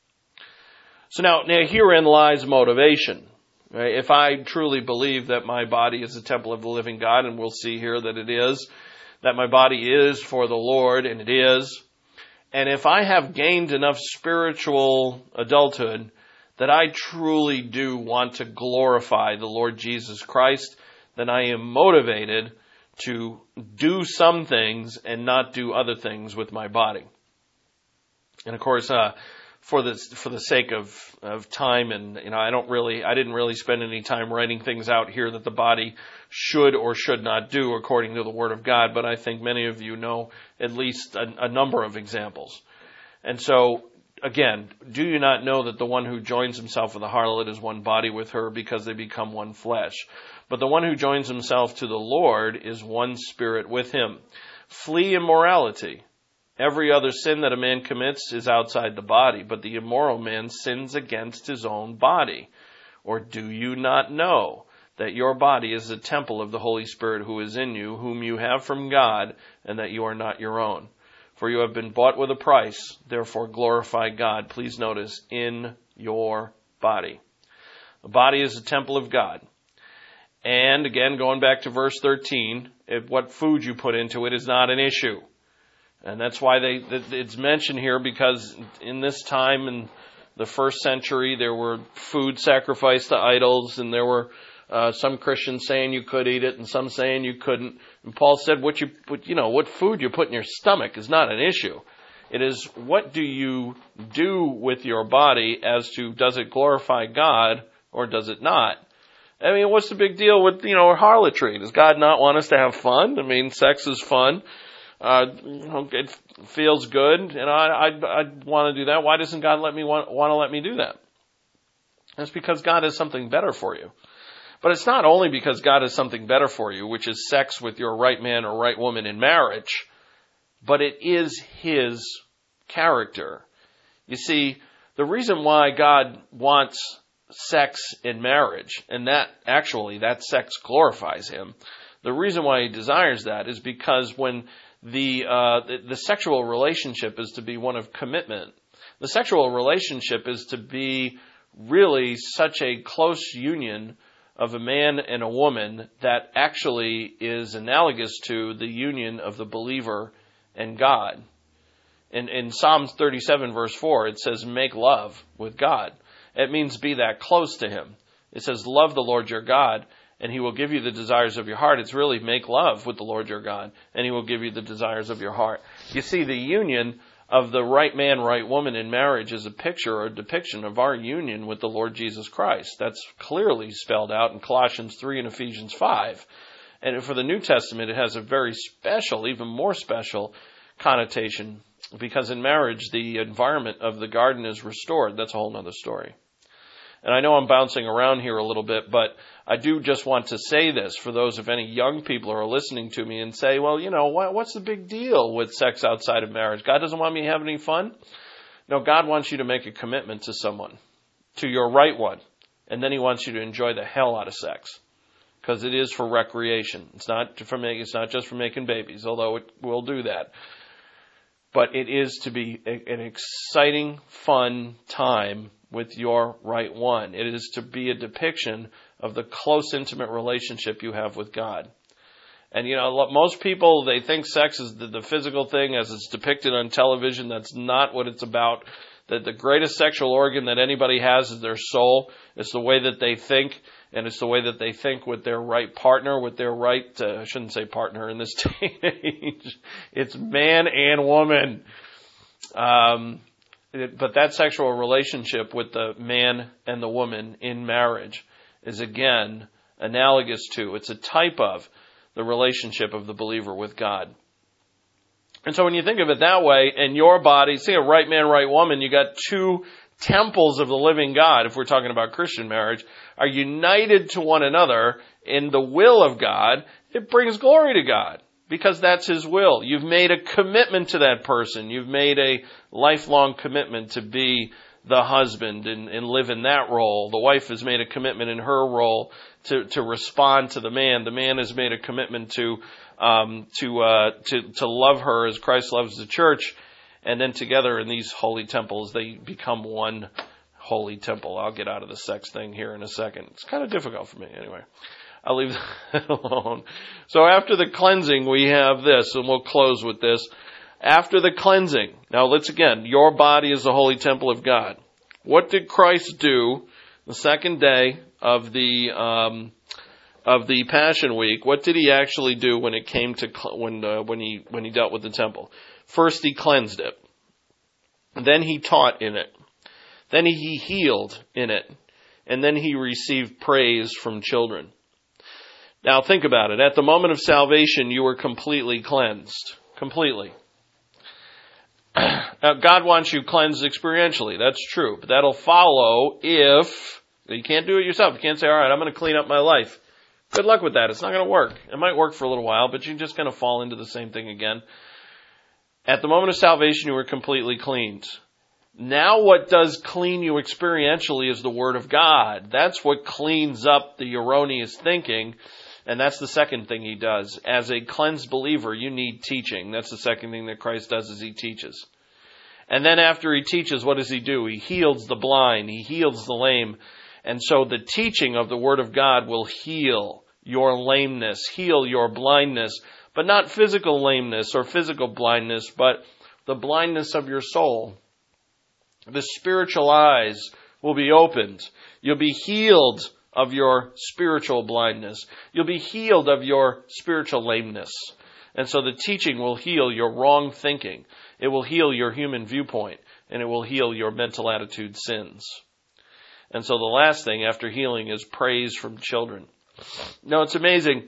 So now, now herein lies motivation. Right? If I truly believe that my body is the temple of the living God, and we'll see here that it is, that my body is for the Lord, and it is, and if I have gained enough spiritual adulthood that I truly do want to glorify the Lord Jesus Christ, then I am motivated to do some things and not do other things with my body. And of course, uh, for the for the sake of, of time, and you know, I don't really, I didn't really spend any time writing things out here that the body should or should not do according to the Word of God, but I think many of you know at least a, a number of examples. And so, again, do you not know that the one who joins himself with a harlot is one body with her, because they become one flesh? But the one who joins himself to the Lord is one spirit with him. Flee immorality. Every other sin that a man commits is outside the body, but the immoral man sins against his own body. Or do you not know that your body is a temple of the Holy Spirit who is in you, whom you have from God, and that you are not your own? For you have been bought with a price, therefore glorify God. Please notice, in your body. The body is a temple of God. And again, going back to verse thirteen, if what food you put into it is not an issue. And that's why they it's mentioned here, because in this time, in the first century, there were food sacrificed to idols, and there were uh, some Christians saying you could eat it, and some saying you couldn't. And Paul said, "What you put, you know, what food you put in your stomach is not an issue. It is what do you do with your body as to does it glorify God or does it not?" I mean, what's the big deal with, you know, harlotry? Does God not want us to have fun? I mean, sex is fun. Uh, you know, it feels good, and I, I, I want to do that. Why doesn't God let me want, want to let me do that? That's because God has something better for you. But it's not only because God has something better for you, which is sex with your right man or right woman in marriage, but it is His character. You see, the reason why God wants sex in marriage, and that actually, that sex glorifies Him, the reason why He desires that is because when The, uh, the the sexual relationship is to be one of commitment. The sexual relationship is to be really such a close union of a man and a woman that actually is analogous to the union of the believer and God. In, in Psalms thirty-seven verse four, it says, make love with God. It means be that close to Him. It says, love the Lord your God, and He will give you the desires of your heart. It's really make love with the Lord your God, and He will give you the desires of your heart. You see, the union of the right man, right woman in marriage is a picture or a depiction of our union with the Lord Jesus Christ. That's clearly spelled out in Colossians three and Ephesians five. And for the New Testament, it has a very special, even more special connotation, because in marriage, the environment of the garden is restored. That's a whole other story. And I know I'm bouncing around here a little bit, but I do just want to say this for those, if any young people are listening to me and say, well, you know, what, what's the big deal with sex outside of marriage? God doesn't want me to have any fun? No, God wants you to make a commitment to someone, to your right one. And then He wants you to enjoy the hell out of sex, because it is for recreation. It's not for make, it's not just for making babies, although it will do that. But it is to be a, an exciting, fun time with your right one. It is to be a depiction of the close, intimate relationship you have with God. And, you know, most people, they think sex is the, the physical thing as it's depicted on television. That's not what it's about. That the greatest sexual organ that anybody has is their soul. It's the way that they think, and it's the way that they think with their right partner, with their right, uh, I shouldn't say partner in this day and age. It's man and woman. Um, But that sexual relationship with the man and the woman in marriage is, again, analogous to, it's a type of the relationship of the believer with God. And so when you think of it that way, and your body, see a right man, right woman, you got two temples of the living God, if we're talking about Christian marriage, are united to one another in the will of God. It brings glory to God, because that's His will. You've made a commitment to that person. You've made a lifelong commitment to be the husband and, and live in that role. The wife has made a commitment in her role to, to respond to the man. The man has made a commitment to um, to, uh, to to love her as Christ loves the church. And then together in these holy temples, they become one holy temple. I'll get out of the sex thing here in a second. It's kind of difficult for me anyway. I'll leave that alone. So after the cleansing, we have this, and we'll close with this. After the cleansing, now let's again, your body is the holy temple of God. What did Christ do the second day of the um, of the Passion Week? What did He actually do when it came to when uh, when he when he dealt with the temple? First, He cleansed it. Then He taught in it. Then He healed in it, and then He received praise from children. Now think about it. At the moment of salvation, you were completely cleansed. Completely. Now, God wants you cleansed experientially. That's true. But that'll follow if you can't do it yourself. You can't say, all right, I'm going to clean up my life. Good luck with that. It's not going to work. It might work for a little while, but you're just going to fall into the same thing again. At the moment of salvation, you were completely cleaned. Now what does clean you experientially is the Word of God. That's what cleans up the erroneous thinking, and that's the second thing he does. As a cleansed believer, you need teaching. That's the second thing that Christ does is he teaches. And then after he teaches, what does he do? He heals the blind. He heals the lame. And so the teaching of the Word of God will heal your lameness, heal your blindness, but not physical lameness or physical blindness, but the blindness of your soul. The spiritual eyes will be opened. You'll be healed of your spiritual blindness. You'll be healed of your spiritual lameness. And so the teaching will heal your wrong thinking. It will heal your human viewpoint, and it will heal your mental attitude sins. And so the last thing after healing is praise from children. Now, it's amazing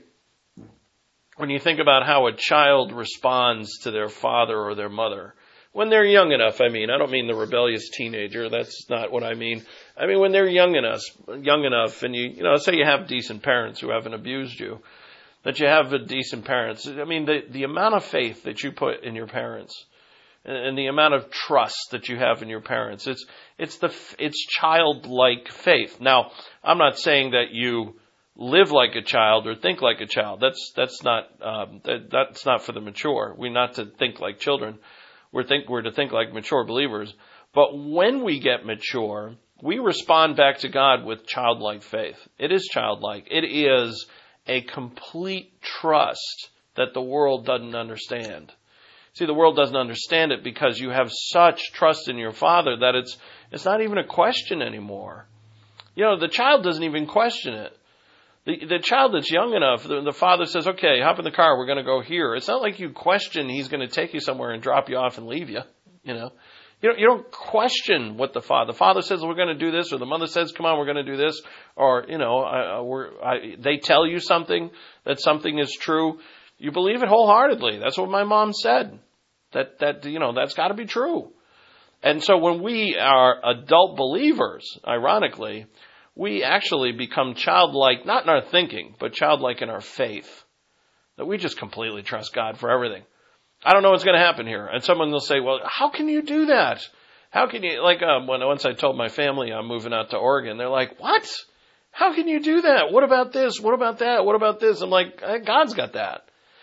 when you think about how a child responds to their father or their mother. When they're young enough, I mean, I don't mean the rebellious teenager. That's not what I mean. I mean, when they're young enough, young enough, and you, you know, say you have decent parents who haven't abused you, that you have a decent parents. I mean, the, the amount of faith that you put in your parents, and the amount of trust that you have in your parents, it's it's the it's childlike faith. Now, I'm not saying that you live like a child or think like a child. That's that's not um, that, that's not for the mature. We're not to think like children. We're think we're to think like mature believers. But when we get mature, we respond back to God with childlike faith. It is childlike. It is a complete trust that the world doesn't understand. See, the world doesn't understand it because you have such trust in your Father that it's it's not even a question anymore. You know, the child doesn't even question it. The, the child that's young enough, the, the father says, okay, hop in the car, we're going to go here. It's not like you question he's going to take you somewhere and drop you off and leave you, you know. You don't, you don't question what the father, the father says we're going to do this, or the mother says, come on, we're going to do this, or, you know, I, we're, I, they tell you something, that something is true. You believe it wholeheartedly. That's what my mom said. That, that, you know, that's got to be true. And so when we are adult believers, ironically, we actually become childlike, not in our thinking, but childlike in our faith. That we just completely trust God for everything. I don't know what's going to happen here. And someone will say, well, how can you do that? How can you, like, um, when once I told my family I'm moving out to Oregon, they're like, what? How can you do that? What about this? What about that? What about this? I'm like, God's got that.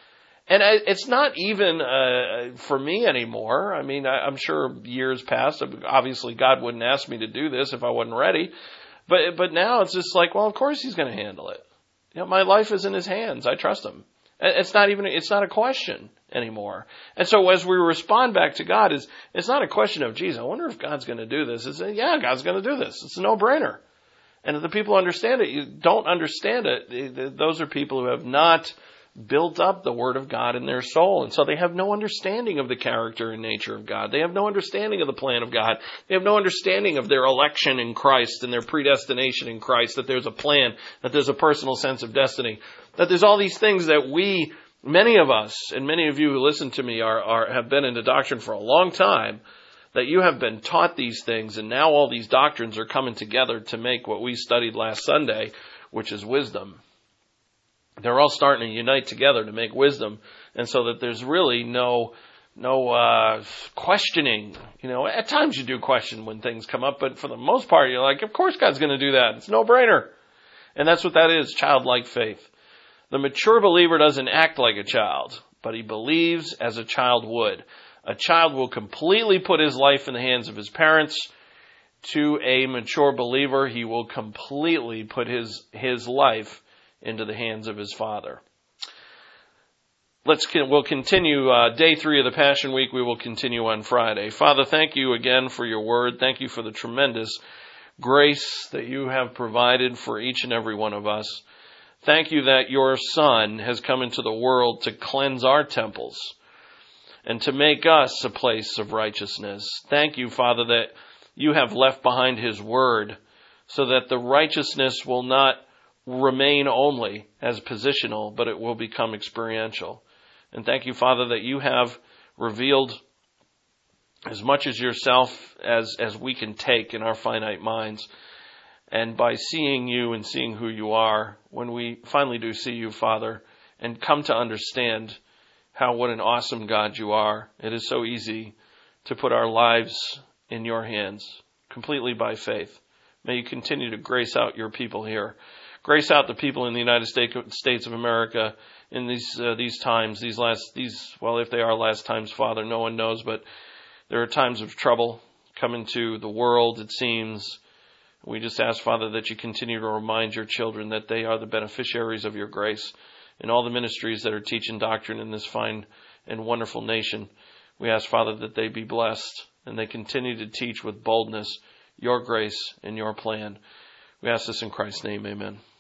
And I, it's not even uh, for me anymore. I mean, I, I'm sure years past, obviously God wouldn't ask me to do this if I wasn't ready. But but now it's just like, well, of course he's going to handle it. You know, my life is in his hands. I trust him. It's not even, it's not a question anymore. And so as we respond back to God, is it's not a question of, geez, I wonder if God's going to do this. It's, yeah, God's going to do this. It's a no-brainer. And if the people understand it, you don't understand it, those are people who have not built up the Word of God in their soul. And so they have no understanding of the character and nature of God. They have no understanding of the plan of God. They have no understanding of their election in Christ and their predestination in Christ, that there's a plan, that there's a personal sense of destiny, that there's all these things that we, many of us, and many of you who listen to me are, are have been into doctrine for a long time, that you have been taught these things, and now all these doctrines are coming together to make what we studied last Sunday, which is wisdom. They're all starting to unite together to make wisdom, and so that there's really no no uh questioning. You know, at times you do question when things come up, but for the most part, you're like, of course God's going to do that. It's a no-brainer. And that's what that is, childlike faith. The mature believer doesn't act like a child, but he believes as a child would. A child will completely put his life in the hands of his parents. To a mature believer, he will completely put his his life into the hands of his Father. Let's we'll continue uh, day three of the Passion Week. We will continue on Friday. Father, thank you again for your word. Thank you for the tremendous grace that you have provided for each and every one of us. Thank you that your Son has come into the world to cleanse our temples and to make us a place of righteousness. Thank you, Father, that you have left behind his word so that the righteousness will not remain only as positional, but it will become experiential. And thank you, Father, that you have revealed as much as yourself as, as we can take in our finite minds. And by seeing you and seeing who you are, when we finally do see you, Father, and come to understand how what an awesome God you are. It is so easy to put our lives in your hands, completely by faith. May you continue to grace out your people here. Grace out the people in the United States of America in these uh, these times, these last, these, well, if they are last times, Father, no one knows, but there are times of trouble coming to the world, it seems. We just ask, Father, that you continue to remind your children that they are the beneficiaries of your grace in all the ministries that are teaching doctrine in this fine and wonderful nation. We ask, Father, that they be blessed and they continue to teach with boldness your grace and your plan. We ask this in Christ's name, amen.